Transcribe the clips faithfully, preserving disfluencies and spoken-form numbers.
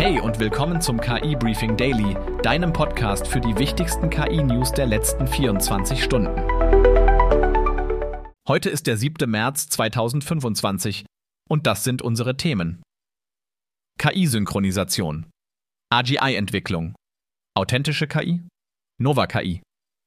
Hey und willkommen zum K I-Briefing Daily, deinem Podcast für die wichtigsten K I-News der letzten vierundzwanzig Stunden. Heute ist der siebte März zweitausendfünfundzwanzig und das sind unsere Themen. K I-Synchronisation, A G I-Entwicklung, authentische K I, Nova K I.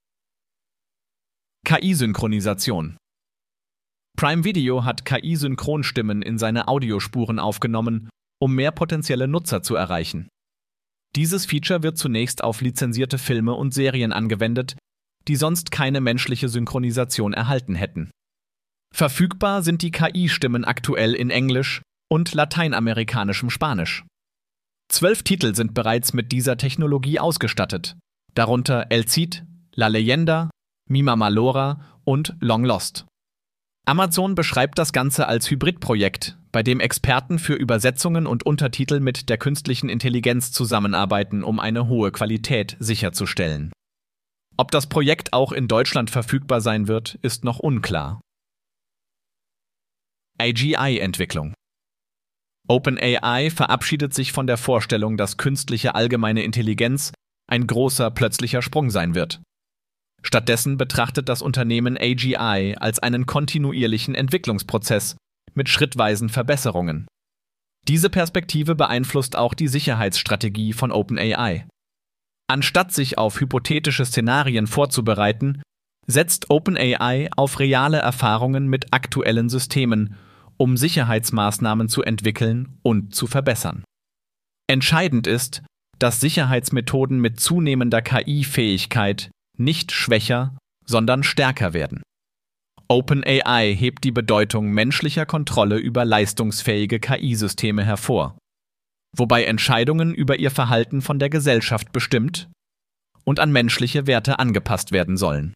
K I-Synchronisation. Prime Video hat K I-Synchronstimmen in seine Audiospuren aufgenommen, um mehr potenzielle Nutzer zu erreichen. Dieses Feature wird zunächst auf lizenzierte Filme und Serien angewendet, die sonst keine menschliche Synchronisation erhalten hätten. Verfügbar sind die K I-Stimmen aktuell in Englisch und lateinamerikanischem Spanisch. Zwölf Titel sind bereits mit dieser Technologie ausgestattet, darunter El Cid, La Leyenda, Mi Mama Lora und Long Lost. Amazon beschreibt das Ganze als Hybridprojekt, bei dem Experten für Übersetzungen und Untertitel mit der künstlichen Intelligenz zusammenarbeiten, um eine hohe Qualität sicherzustellen. Ob das Projekt auch in Deutschland verfügbar sein wird, ist noch unklar. A G I-Entwicklung. OpenAI verabschiedet sich von der Vorstellung, dass künstliche allgemeine Intelligenz ein großer plötzlicher Sprung sein wird. Stattdessen betrachtet das Unternehmen A G I als einen kontinuierlichen Entwicklungsprozess mit schrittweisen Verbesserungen. Diese Perspektive beeinflusst auch die Sicherheitsstrategie von OpenAI. Anstatt sich auf hypothetische Szenarien vorzubereiten, setzt OpenAI auf reale Erfahrungen mit aktuellen Systemen, um Sicherheitsmaßnahmen zu entwickeln und zu verbessern. Entscheidend ist, dass Sicherheitsmethoden mit zunehmender K I-Fähigkeit nicht schwächer, sondern stärker werden. OpenAI hebt die Bedeutung menschlicher Kontrolle über leistungsfähige K I-Systeme hervor, wobei Entscheidungen über ihr Verhalten von der Gesellschaft bestimmt und an menschliche Werte angepasst werden sollen.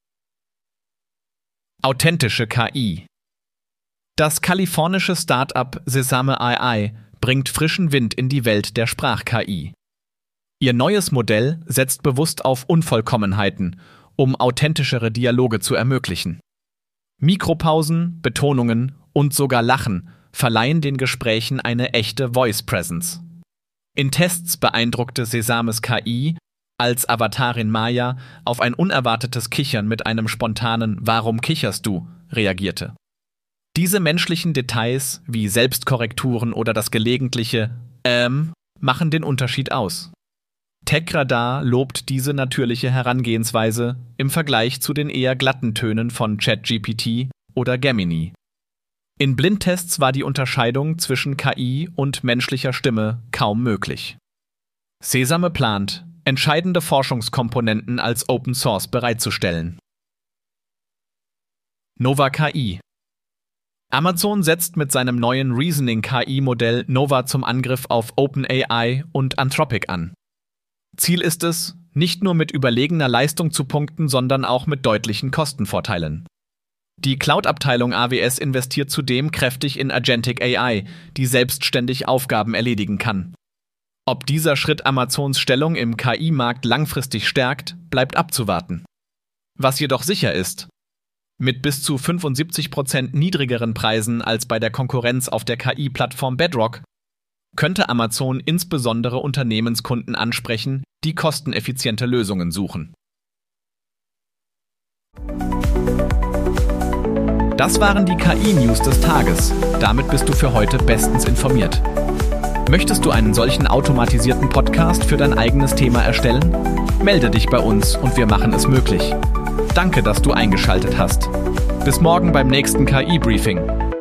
Authentische K I. Das kalifornische Start-up Sesame A I bringt frischen Wind in die Welt der Sprach-K I. Ihr neues Modell setzt bewusst auf Unvollkommenheiten, um authentischere Dialoge zu ermöglichen. Mikropausen, Betonungen und sogar Lachen verleihen den Gesprächen eine echte Voice Presence. In Tests beeindruckte Sesames K I, als Avatarin Maya auf ein unerwartetes Kichern mit einem spontanen „Warum kicherst du?" reagierte. Diese menschlichen Details, wie Selbstkorrekturen oder das gelegentliche „Ähm" machen den Unterschied aus. TechRadar lobt diese natürliche Herangehensweise im Vergleich zu den eher glatten Tönen von ChatGPT oder Gemini. In Blindtests war die Unterscheidung zwischen K I und menschlicher Stimme kaum möglich. Sesame plant, entscheidende Forschungskomponenten als Open Source bereitzustellen. Nova K I. Amazon setzt mit seinem neuen Reasoning-K I-Modell Nova zum Angriff auf OpenAI und Anthropic an. Ziel ist es, nicht nur mit überlegener Leistung zu punkten, sondern auch mit deutlichen Kostenvorteilen. Die Cloud-Abteilung A W S investiert zudem kräftig in Agentic A I, die selbstständig Aufgaben erledigen kann. Ob dieser Schritt Amazons Stellung im K I-Markt langfristig stärkt, bleibt abzuwarten. Was jedoch sicher ist: Mit bis zu fünfundsiebzig Prozent niedrigeren Preisen als bei der Konkurrenz auf der K I-Plattform Bedrock könnte Amazon insbesondere Unternehmenskunden ansprechen, die kosteneffiziente Lösungen suchen. Das waren die K I-News des Tages. Damit bist du für heute bestens informiert. Möchtest du einen solchen automatisierten Podcast für dein eigenes Thema erstellen? Melde dich bei uns und wir machen es möglich. Danke, dass du eingeschaltet hast. Bis morgen beim nächsten K I-Briefing.